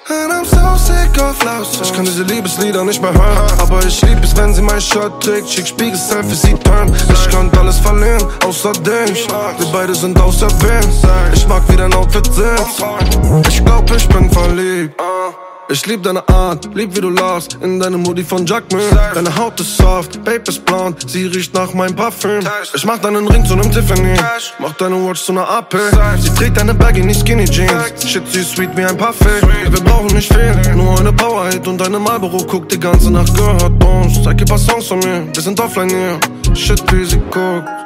And I'm so sick of love songs. Ich kann diese Liebeslieder nicht mehr hören, aber ich lieb es, wenn sie mein Shirt trägt. Schick Spiegelselfie, sie turn. Ich kann alles verlieren, außer dich. Wir beide sind auserwählt. Ich mag, wie dein Outfit sitzt. Ich glaub, ich bin verliebt. Ich lieb deine Art, lieb wie du lachst. In deinem Hoodie von Jacquemin. Deine Haut ist soft, Babe ist blond. Sie riecht nach meinem Parfüm. Ich mach deinen Ring zu nem Tiffany. Mach deine Watch zu ner AP. Sie trägt deine Baggy, nicht Skinny Jeans. Shit, sie ist sweet wie ein Parfait. Wir brauchen nicht viel, nur eine Powerhit. Und deine Marlboro guckt die ganze Nacht. Gehört uns, zeig ihr paar Songs von mir. Wir sind offline hier. Shit, wie sie guckt.